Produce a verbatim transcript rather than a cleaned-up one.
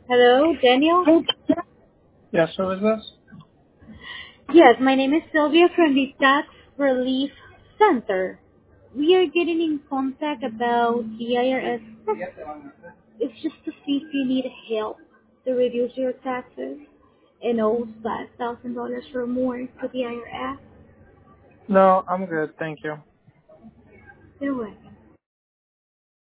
Hello, Daniel? Yes, who is this? Yes, my name is Sylvia from the Tax Relief Center. We are getting in contact about the I R S. It's just to see if you need help to reduce your taxes and owe five thousand dollars or more to the I R S. No, I'm good, thank you. Do it.